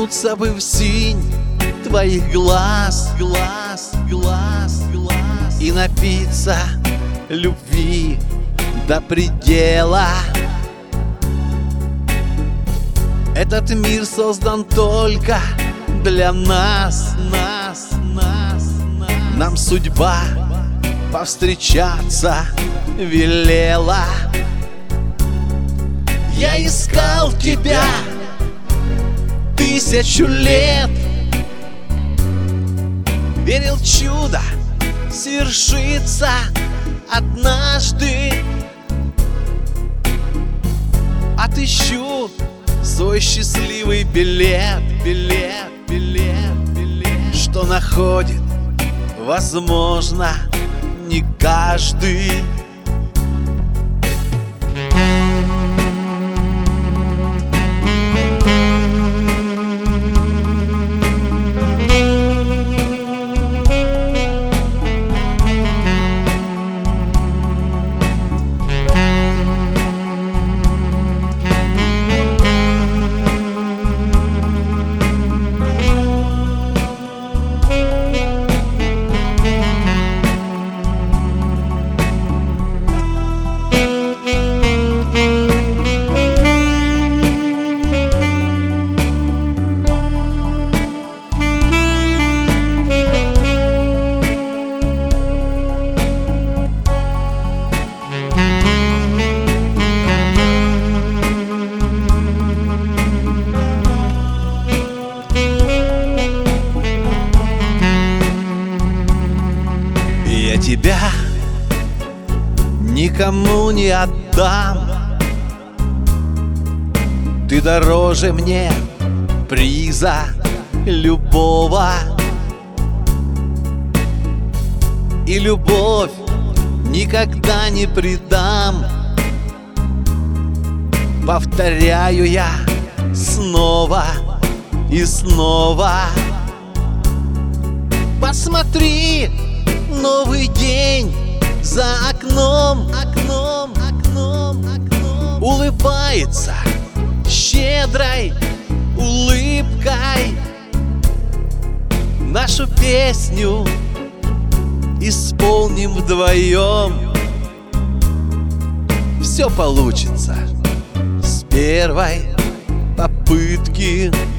Окунуться бы в синь твоих глаз, глаз, глаз, глаз, и напиться любви до предела. Этот мир создан только для нас, нас, нас, нас. Нам судьба повстречаться велела. Я искал тебя 1000 лет, верил, чудо свершится однажды. Отыщу свой счастливый билет, билет, билет, билет, что находит, возможно, не каждый. Я тебя никому не отдам, ты дороже мне приза любого. И любовь никогда не предам, повторяю я снова и снова. Посмотри, новый день за окном, окном, окном, окном. Улыбается щедрой улыбкой. Нашу песню исполним вдвоем. Все получится с первой попытки.